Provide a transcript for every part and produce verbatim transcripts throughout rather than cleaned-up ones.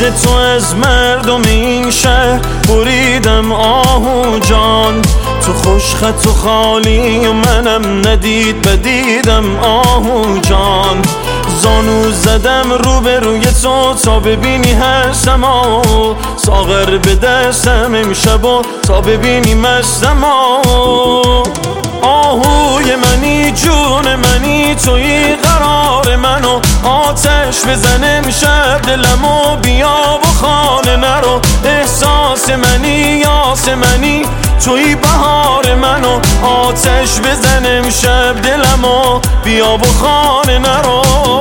عشق تو از مردم این شهر بریدم آهو جان، تو خوش خط و خالی و منم ندید بدیدم آهو جان. زانو زدم رو به روی تو تا ببینی هستم آهو، ساغر به دستم امشب و تا ببینی مستم آهو. آهوی منی جون منی توی قرار منو، آتش بزن امشب دلمو بیا و خانه نرو. احساس منی یاس منی توی بهار منو، آتش بزن امشب دلمو بیا و خانه نرو.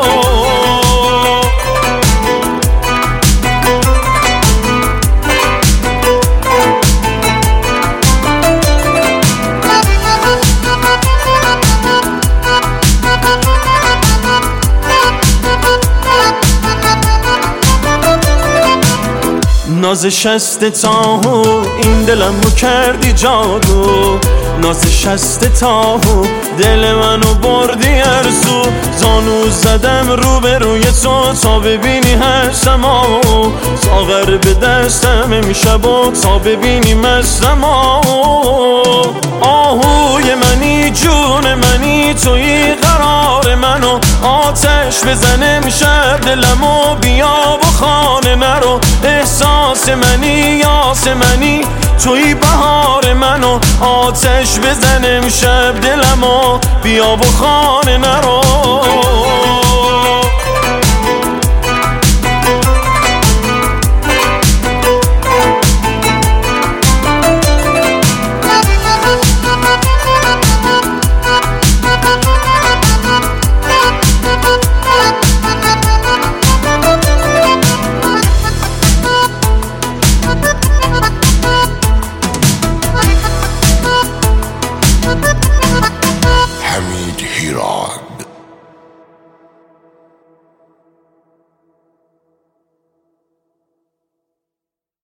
ناز شست تاهو این دلم رو کردی جادو، ناز شست تاهو دل منو بردی ارزو. زانو زدم رو به روی تو تا ببینی هستم آهو، ساغر به دستم امشب و تا ببینی مستم آهو. آهوی منی جون منی توی قرار منو، آتش بزن امشب دلمو بیا و خانه نرو. احساس منی یاس منی توی بهار منو، آتش بزن امشب دلمو بیا و خانه نرو. حمید هیراد.